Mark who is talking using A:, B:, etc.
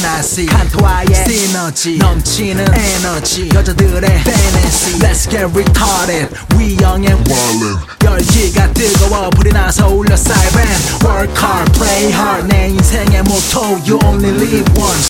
A: 판타시 칸토와의 시너지 넘치는 에너지 여자들의 fantasy Let's get retarded 위영의 wallin 열기가 뜨거워 불이 나서 울려 siren Work hard, play hard 내 인생의 모토 You only live once